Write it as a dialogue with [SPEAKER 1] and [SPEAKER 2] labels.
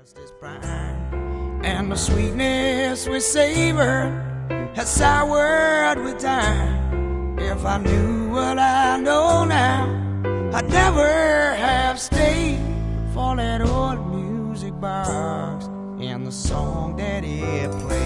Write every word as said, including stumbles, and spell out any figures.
[SPEAKER 1] His prime, and the sweetness we savored has soured with time. If I knew what I know now, I'd never have stayed for that old music box and the song that it played.